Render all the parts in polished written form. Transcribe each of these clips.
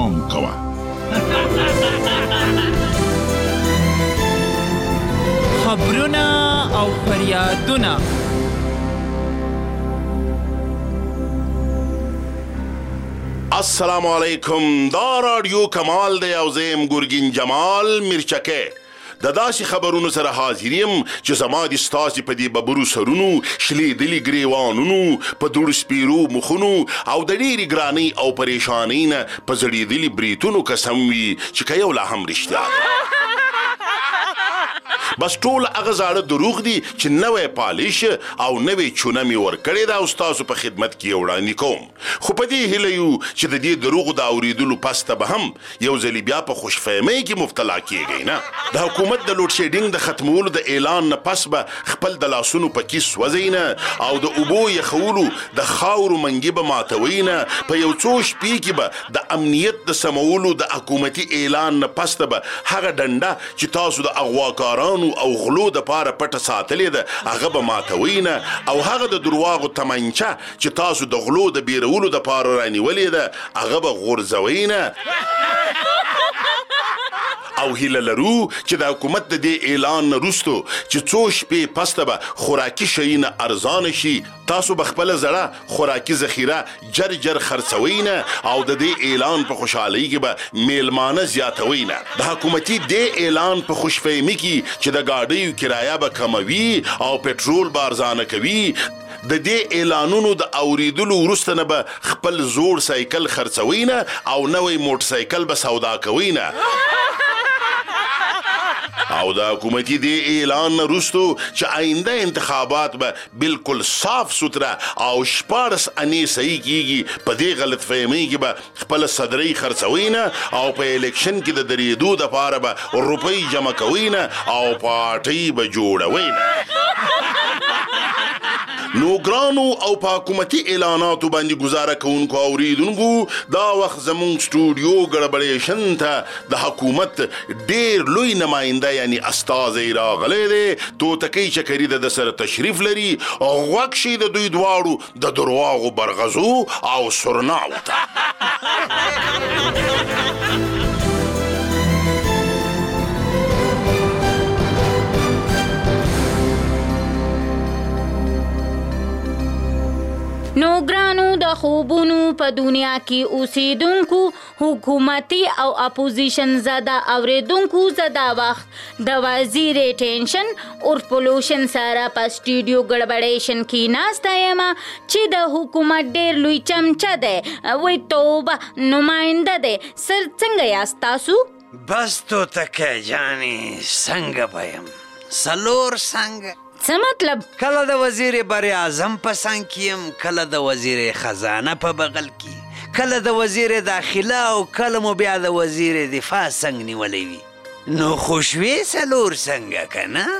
پام کوه. خبرونه او فریادونه السلام علیکم. دا رادیو کمال دی او زه یم ګرګین جمال میرچکې. د داسې خبرونو سره حاضر یم چې زما د ستاسې په دې ببرو سرونو، شلېدلي ګریوانونو، په دوړو سپیرو مخونو او د ډېرې ګرانۍ او پریشانۍ نه په زړېدلي بریتونو قسم وي چې که یو لا هم رښتیا بس ټول هغه زاړه دروغ دي چې نوی پالیش او نوی چونه مې ورکړې ده او ستاسو په خدمت کې یې وړاندې کوم. خو په دې هیله یو چې د دې دروغو د اورېدلو پس ته به هم یو ځلې بیا په خوشفهمۍ کې مبتلا کیږئ نه. د حکومت د لوډ شیډینګ د ختمولو د اعلان نه پس به خپل د لاسونو په کیس سوځئ نه او د اوبو یخولو د خاورو منګي به ماتوئ نه. په یو څو شپې کې به د امنیت د سمولو د حکومتي اعلان نه پس ته به هغه ډنډه چې تاسو د اغواکارانو او غلو د پاره پټه ساتلې ده هغه به ماتوئ نه او هغه د درواغو تمنچه چې تاسو د غلو د بیرولو د پاره رانیولې ده هغه به غورځوئ نه. او هیله لرو چې د حکومت د دې اعلان نه وروستو چې څو شپې پس ته به خوراکي شیونه ارزانه شي تاسو به خپله زړه خوراکي ذخیره جر خرڅوئ نه او د دې اعلان په خوشحالۍ کې به میلمانه زیاتوئ نه. د حکومتي دې اعلان په خوشفهمي کې چې د ګاډیو کرایه به کموي او پټرول به ارزانه کوي د دې اعلانونو د اوریدلو وروسته نه به خپل زوړ سایکل خرڅوئ نه او نوی موټر سایکل به سودا کوئ نه. او د حکومتي دې اعلان نه وروستو چې آینده انتخابات به بالکل صاف سوتره او 14 انې صحیح کیږي په دې غلط فهمۍ کې به خپله صدرۍ خرڅوئ نه او په الیکشن کې د درېدو دپاره به روپۍ جمع کوئ نه او پارټۍ به جوړوئ نه. نو ګرانو او په حکومتي اعلاناتو باندې ګزاره کوونکو اوریدونکو دا وخت زمونږ سټوډیو ګړبړېشن ته د حکومت ډېر لوی نماینده یعنی استازی راغلی دی. توتکۍ چکري د سره تشریف لري. غوږ شي د دوی دواړو د درواغو برغزو او سرناو ته. نو ګرانو د خوبونو په دنیا کې اوسیدونکو حکومتي او اپوزیشن زده اوریدونکو زده وخت د وزیر ټینشن اور پولوشن سره په سټوډیو ګړبړېشن کې ناسته یم چې د حکومت ډېر لوی چمچه دی وی توبه نماینده دی. سر څنګه یاست تاسو؟ بس توتکۍ جانې څنګه به یم څلور څنګه. څه مطلب؟ کله د وزیر بر اعظم په څنګ کې یم، کله د وزیر خزانه په بغل کې، کله د وزیر داخله او کله مو بیا د وزیر دفاع څنګ نیولی وي. نو خوشوې څلور څنګه که نه؟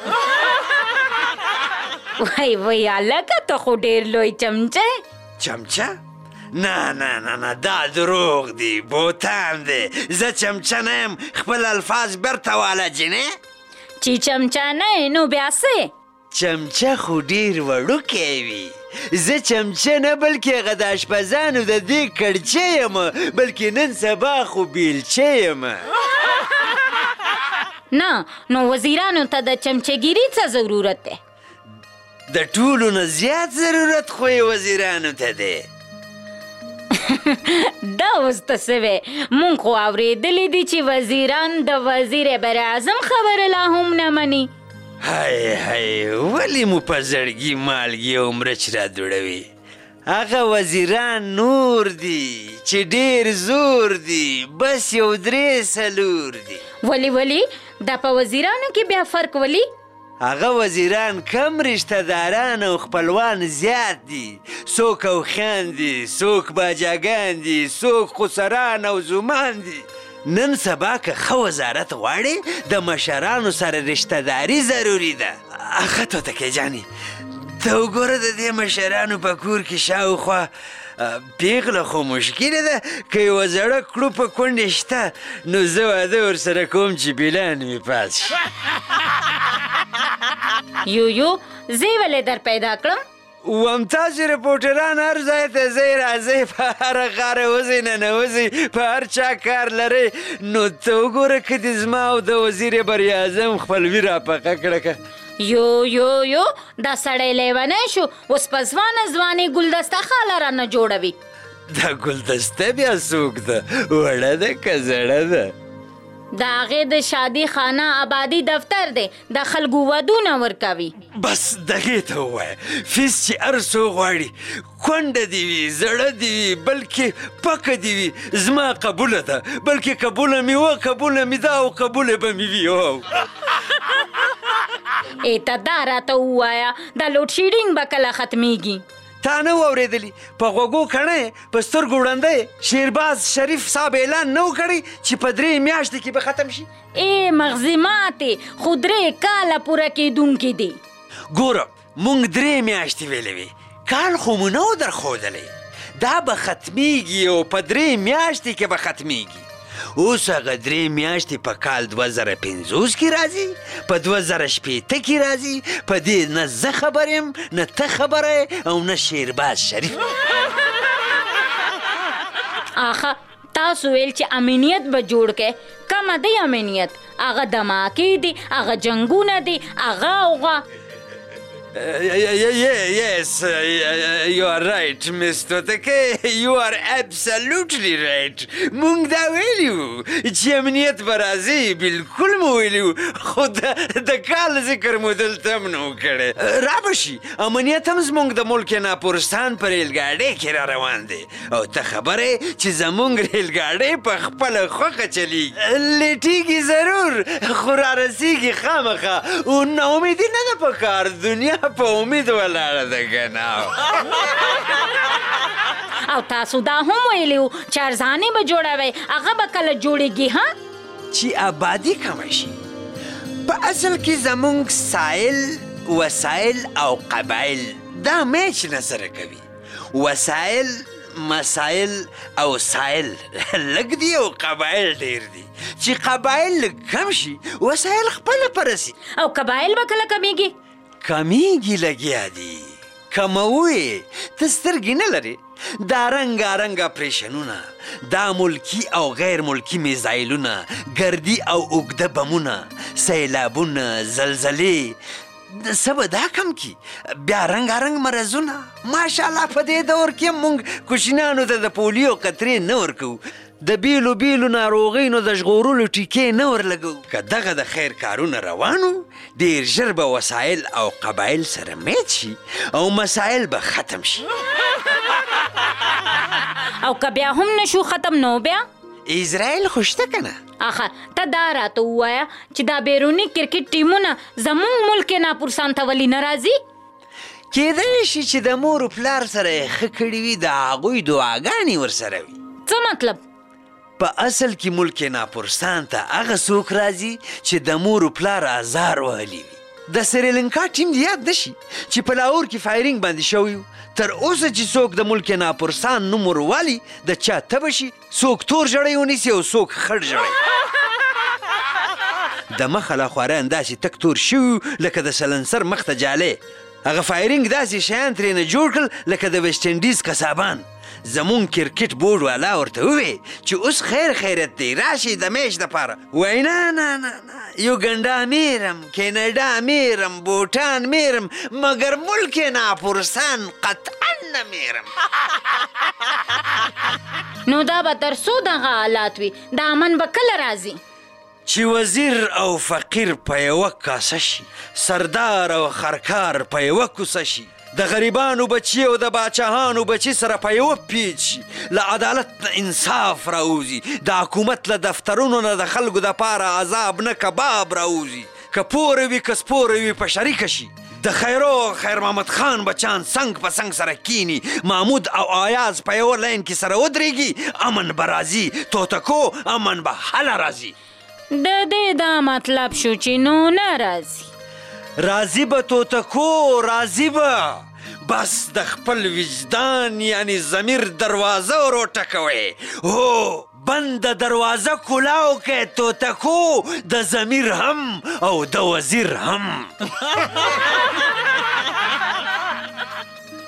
وای هلکه ته خو ډېر لوی چمچه. چمچه؟ نه دا دروغ دی، بوتان دی. زه چمچه نه یم، خپل الفاظ برته واله جنې. چې چمچه نه نو بیا څه؟ چمچه خو ډېر وړوکی وي. زه چمچه نه بلکې هغه د اشپزانو د دې کړچه یم، بلکې نن سبا خو بیلچه یم. نه نو وزیرانو ته د چمچهګیري څه ضرورت دی؟ د ټولو نه زیات ضرورت خو یې وزیرانو ته دی. دا اوس ته څه وی؟ مونږ خو اورېدلی دي چې وزیران د وزیر بر اعظم خبره لا هم نه مني. هی ولې مو په زړګي مالګې او مرچ را دوړوي؟ هغه وزیران نور دي چې ډېر زور دي، بس یو 3-4 دي. ولی دا په وزیرانو کې بیا فرق ولی؟ هغه وزیران کم رشته داران او خپلوان زیات دي. څوک اوښیان دي، څوک باجاګان دي، څوک خسران او زومان دي. نن سبا که ښه وزارت غواړې د مشرانو سره رشته داري ضروري ده. اخه توتکۍ جانې ته وګوره د دې مشرانو په کور کې شاوخوا پیغله خو مشکله ده. که یوه زړه کړوپه کونډې شته نو زه واده ورسره کوم چې بیلان مې پاس شي. یو زه ولې در پیدا کړم؟ وم تاسې رپورټران هر ځای ته ځئ راځئ په هره غاره وځئ ننوځئ په هر چا کار لرئ نو ته وګوره که دې زما او د وزیر براعظم خپلوي راپقه کړه که یو دا سړی لیونی شو اوس په ځوانې ګلدسته خاله رانه جوړوي دا ګلدسته بیا څوک ده وړه ده که زړه ده د هغې د شادي خانه آبادي دفتر دی د خلکو ودونه ورکوي بس دغې ته ووایه فیس چې هر څوک غواړي کونډه دې وي زړه دې وي بلکې پکه دې وي زما قبوله ده بلکې قبوله مې وه قبوله مې ده او قبوله به مې وي ته دا راته ووایه دا لوډ شیډینګ به کله ختمیږي تا نه واورېدلي په غوږو کڼی په سترګو ړندی شیرباز شریف صاحب اعلان نه و کړی چې په 3 میاشتې کې به ختم شي مغزي ماتې خو 3 کاله پوره کېدونکي دي ګوره مونږ 3 میاشتې ویلې وې کال خو مو نه و درښودلی دا به ختمیږي او په 3 میاشتې کې به ختمیږي اوس هغه 3 میاشتې په کال 2050 کې راځي په 2060 کې راځي په دې نه زه خبر یم نه ته خبره او نه شیرباز شریف آخه تاسو ویل چې امنیت به جوړ کړئ کومه دی امنیت هغه دماکې دي هغه جنګونه دي هغه اوغه Yes, you are right, Miss Toteke. You are absolutely right. مونږ دا ویلیو چې امنیت به راځي بلکل مو ویلیو خو د کال ذکر مو دلته هم نه و کړی را به شي امنیت هم زموږ د ملک ناپورستان په ریلګاډۍ کې را روان دی او ته خبره چې زموږ ریلګاډۍ په خپله خوښه چلیږي لیټیږي ضرور خو رارسیږي خامخا او ناامیدي نه ده په کار دنیا په امید ولاړه ده که نه او تاسو دا هم ویلیو چې ارزانې به جوړوئ هغه به کله جوړېږي ها چې آبادي کمه شي په اصل کې زموږ سایل وسایل او قبایل دا میچ نه سره کوي وسایل مسایل او سایل لږ دي او قبایل ډېر دي چې قبایل لږ کم شي وسایل خپله پرسي او قبایل به کله کمیږي کمیږي لګیا دي کموي ته سترګې نه لرې دا رنګارنګ اپریشنونه دا ملکي او غیر ملکي میزایلونه ګردي او اوږده بمونه سیلابونه زلزلې څه به دا کم کی بیا رنګارنګ مرضونه ماشاءالله په دې دور کې موږ کوچنیانو ته د پولیو قطرې نه ورکوو د بیلو بیلو ناروغیو د ژغورلو ټیکې نه ورلګو که دغه د خیر کارونه روانو ډېر ژر به وسایل او قبایل سره میچ شي او مسایل به ختم شي او که بیا هم نشو ختم نو بیا اسرائیل خو شته که نه آخه ته دا راته ووایه چې دا بیروني کرکټ ټیمونه زموږ ملک ناپورسان ته ولې نه راځي کیدای شي چې د مور و پلار سره یې ښه کړي وي د هغوی دعاګانې ورسره وي څه مطلب په اصل کې ملک ناپورستان ته هغه څوک راځي چې د مور و پلار ازار وهلي وي د سریلنکا ټیم دې یاد نشي چې په لاهور کې فایرینګ باندې شوی و تر اوسه چې څوک د ملک ناپورستان نوم ورولي د چا تبه شي څوک تور ژړی ونیسي او څوک خړ ژړی د مخه له خواران داسې تک تور شوي لکه د سلنسر مخ ته جالې هغه فایرینګ داسې شیان ترېنه جوړ کړل لکه د ویسټ انډیز قصابان زمون کرکټ بورډ والا ورته ووی چې اوس خیر خیرت دی راشي د میچ دپاره وایي نه نه نه یوګنډا میرم کینیډا میرم بوټان میرم مګر ملک ناپورستان قطعا نه میرم نو دا به تر څو دغه حالات وي دا امن به کله راځي چې وزیر او فقیر په یوه کاسه شي سردار او خرکار په یوه کوڅه شي د غریبانو بچي او د باچاهانو بچي سره په یوه پیچ شي له عدالت نه انصاف راوځي د حکومت له دفترونو نه د خلکو دپاره عذاب نه کباب راوځي که پوره وي که سپوره وي په شریکه شي د خیرو خیر محمد خان بچان څنګ په څنګ سره کینی محمود او آیاز په یوه لاین کې سره ودرېږي امن به راځي توتکو امن به هله راځي د دې دا مطلب شو چې نو نه راځي راضی به توتکو راضی به بس د خپل وجدان یعنی ضمیر دروازه ور وټکوئ هو بند دروازه کلاو کې توتکو د ضمیر هم او د وزیر هم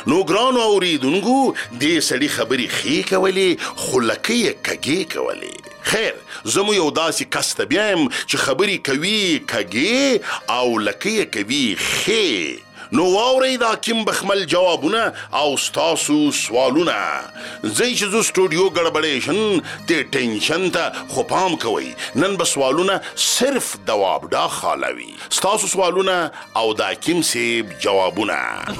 نو ګرانو اوریدونکو دې سړي خبرې ښې کولې خو لکۍ یې کږې کولې. خیر زه مو یو داسې کس ته بیایم چې خبرې کوي کږې او لکۍ یې کوي ښې. نو واورئ دا کیم بخمل جوابونه او ستاسو سوالونه. ځئ چې زه سټوډیو ګړبړېشن دې ټینشن ته خو پام کوئ نن به سوالونه صرف دوابډا خالوي. ستاسو سوالونه او دا کیم صیب جوابونه.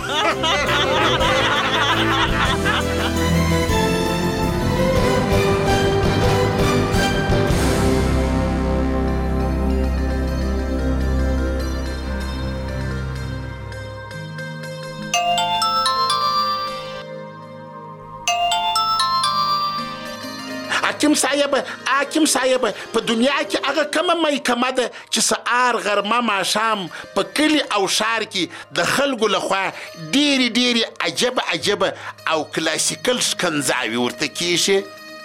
حاکم صاحب په دنیا کې هغه کومه محکمه ده چې سهار غرمه ماښام په کلي او ښار کې د خلکو لخوا ډېرې عجبه او کلاسیکل ښکنځاوې ورته کېږي؟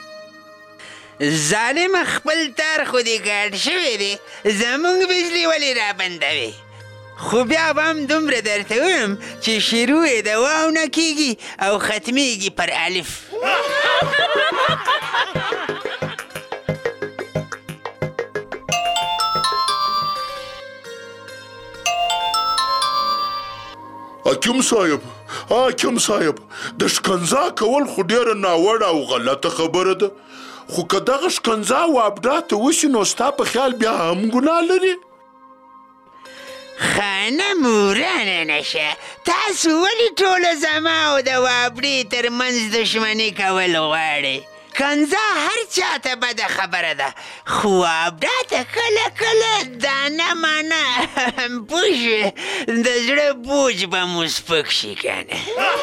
ظالم خپل تار خو دې ګډ شوی دی زموږ بجلي ولې رابندوي. خو بیا به هم دومره درته ویم چې شروع یې د واو نه کېږي او ختمیږي پر الف. حاکم صاحب د شکنځا کول خو ډېره ناوړه او غلطه خبره ده. خو که دغه شکنځا وابډا ته وشي نو ستا په خیال بیا هم ګناه لري؟ خانه مورانه نشه تاسو ولې ټوله زما او د وابډې ترمنځ دښمني کول غواړئ؟ کنځا هر چاته بده خبره ده خو وابډا ته کله دانه مانه پوه شوې د زړه بوج به مو سپک شي کنه.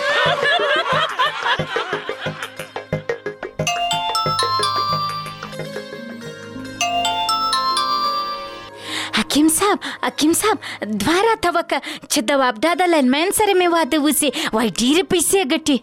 حکیم صاحب دوه راته وکړه چې د وابډا د لینمین سره مې واده وسي وای ډېرې پیسې ګټي.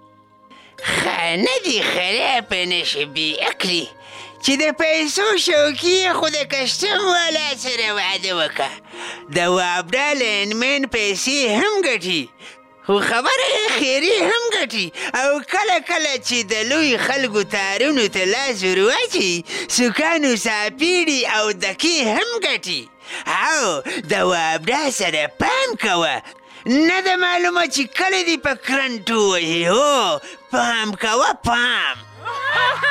نه دي خراب نشي بې عقلي چې د پیسو شوقي خو د کشتم والا سره واده وکړه. د وابډا لینمین پیسې هم ګټي خو خبره خیري هم ګټي او کله چې د لوی خلکو تارونو ته لاس ور واچي سوکانو ساپیړي او دکې هم ګټي. او د وابډا سره پام کوه نه ده معلومه چې کله دې په کرنټ ووهي. هو پام کوه پام.